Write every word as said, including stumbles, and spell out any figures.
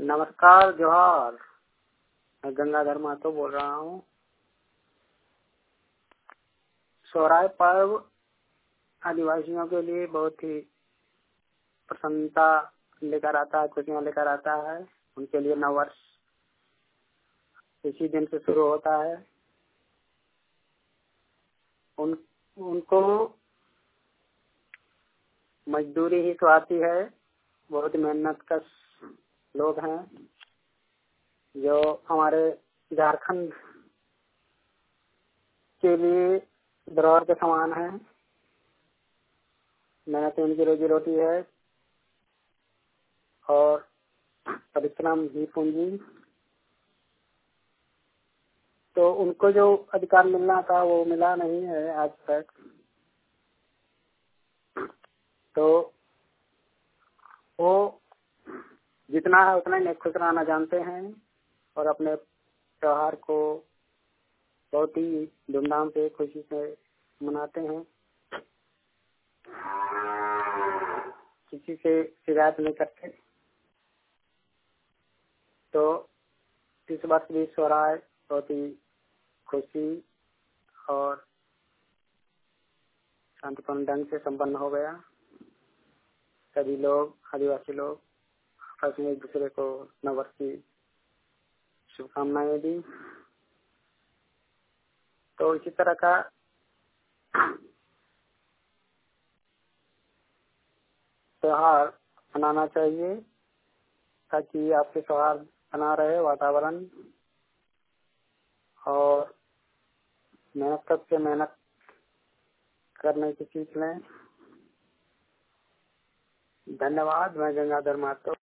नमस्कार, जोहार। मैं गंगाधर महतो बोल रहा हूँ। सोहराय पर्व आदिवासियों के लिए बहुत ही प्रसन्नता लेकर आता है, खुशियाँ लेकर आता है। उनके लिए नव वर्ष इसी दिन से शुरू होता है। उन उनको मजदूरी ही तो आती है। बहुत मेहनत कश लोग हैं जो हमारे झारखंड के लिए धरोहर के समान है। मेहनत उनकी रोजी रोटी है और परिश्रम ही पूंजी। तो उनको जो अधिकार मिलना था वो मिला नहीं है आज तक। तो वो जितना है उतना ही खुश रहना जानते हैं और अपने त्योहार को बहुत ही धूमधाम से खुशी से मनाते हैं। किसी से शिकायत नहीं करते। तो इस वर्ष भी सोहराय बहुत ही खुशी और शांतिपूर्ण ढंग से संपन्न हो गया। सभी लोग आदिवासी लोग आपस में एक दूसरे को नववर्ष की शुभकामनाएं दी। तो इसी तरह का त्योहार मनाना चाहिए ताकि आपके त्योहार बना रहे वातावरण। और मेहनत करके मेहनत करने की सीख लें। धन्यवाद। मैं गंगाधर महतो।